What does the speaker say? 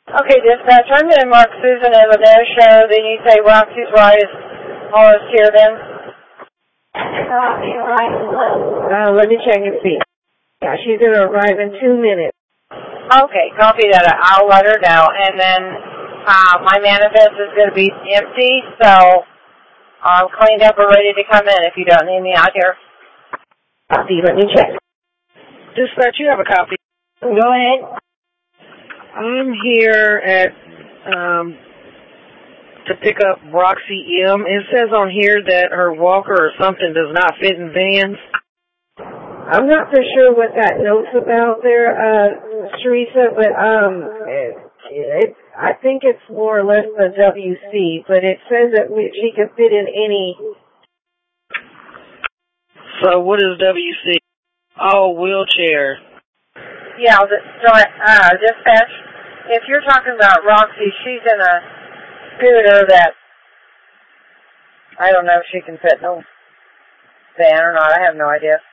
Okay, dispatch, I'm going to mark Susan as a no-show. Then you say Roxy's ride is almost here then? Roxy's ride is low. Let me check and see. Yeah, she's going to arrive in 2 minutes. Okay, copy that. I'll let her know. And then my manifest is going to be empty, so I'm cleaned up and ready to come in if you don't need me out here. Copy, let me check. Dispatch, you have a copy. Go ahead. I'm here at to pick up Roxy M. It says on here that her walker or something does not fit in vans. I'm not for sure what that note's about there, Teresa, but I think it's more or less the WC, but it says that she can fit in any. So what is WC? Oh, wheelchair. Yeah, dispatch, if you're talking about Roxy, she's in a scooter that, I don't know if she can fit in a van or not. I have no idea.